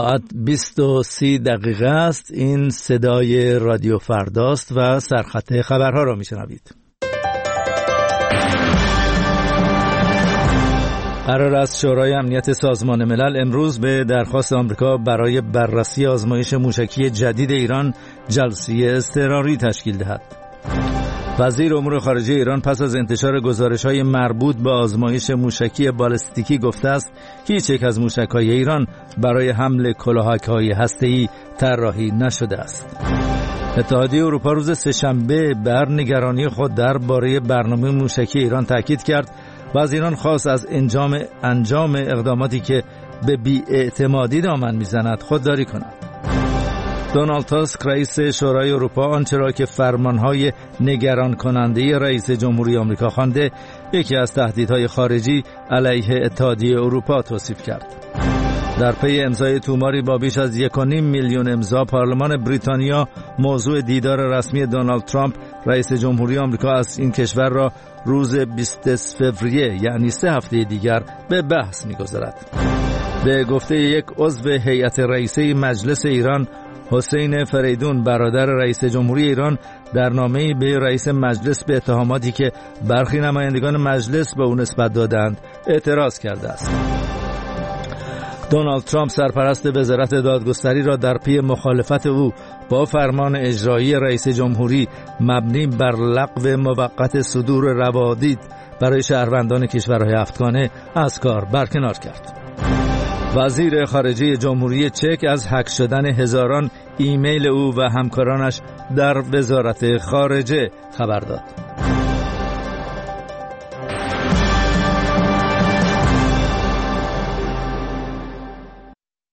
ساعت 20:30 است. این صدای رادیو فرداست و سرخط خبرها را میشنوید. قرار است شورای امنیت سازمان ملل امروز به درخواست آمریکا برای بررسی آزمایش موشکی جدید ایران جلسه اضطراری تشکیل دهد. وزیر امور خارجه ایران پس از انتشار گزارش‌های مربوط به آزمایش موشکی بالستیکی گفته است هیچ یک از موشک‌های ایران برای حمل کلاهک‌های هسته‌ای طراحی نشده است. اتحادیه اروپا روز سه‌شنبه بر نگرانی خود درباره برنامه موشکی ایران تاکید کرد و از ایران خواست از انجام اقداماتی که به بی‌اعتمادی دامن می‌زند خودداری کند. دونالد تاسک رئیس شورای اروپا آنچه را که فرمانهای نگران کننده رئیس جمهوری آمریکا خوانده یکی از تهدیدهای خارجی علیه اتحادیه اروپا توصیف کرد. در پی امضای توماری با بیش از 1.5 میلیون امضا پارلمان بریتانیا موضوع دیدار رسمی دونالد ترامپ رئیس جمهوری آمریکا از این کشور را روز 20 فوریه یعنی 3 هفته دیگر به بحث می‌گذارد. به گفته یک عضو هیئت رئیسه مجلس ایران حسین فریدون برادر رئیس جمهوری ایران در نامه‌ای به رئیس مجلس به اتهاماتی که برخی نمایندگان مجلس به او نسبت دادند اعتراض کرده است. دونالد ترامپ سرپرست وزارت دادگستری را در پی مخالفت او با فرمان اجرایی رئیس جمهوری مبنی بر لغو موقت صدور روادید برای شهروندان کشورهای هفتگانه از کار برکنار کرد. وزیر خارجه جمهوری چک از هک شدن هزاران ایمیل او و همکارانش در وزارت خارجه خبر داد.